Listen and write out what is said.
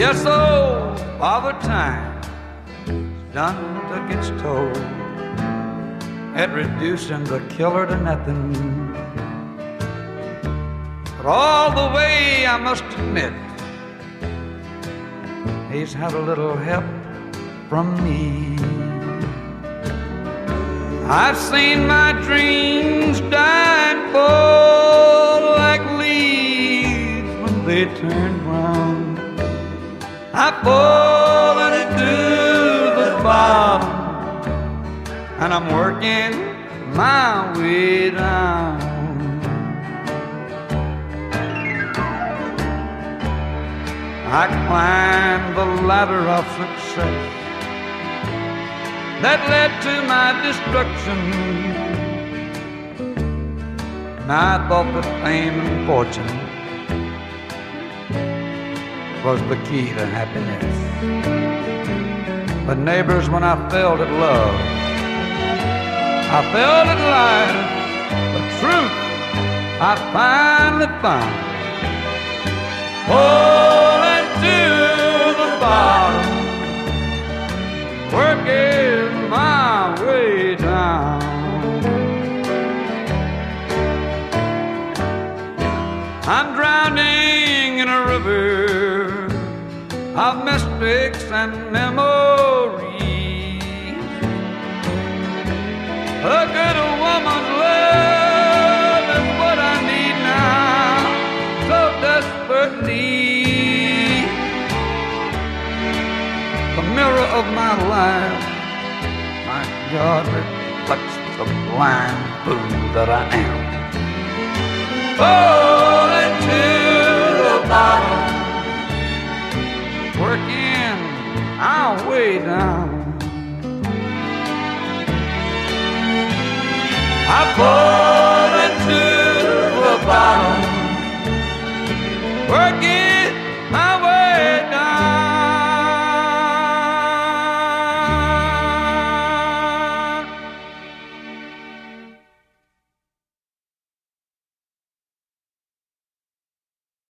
Yes, oh, Father Time done took its toll at reducing the killer to nothing. But all the way, I must admit, he's had a little help from me. I've seen my dreams die and fall like leaves when they turn brown. I've fallen into the bottom, and I'm working my way down. I climbed the ladder of success that led to my destruction, and I thought that fame and fortune was the key to happiness. But neighbors, when I failed at love, I failed at life, the truth I finally found. Falling to the bottom, working my way down. I'm drowning in a river of mistakes and memories. A good woman's love is what I need now, so desperately. The mirror of my life, my God, reflects the blind fool that I am. Falling to the bottom, working our way down.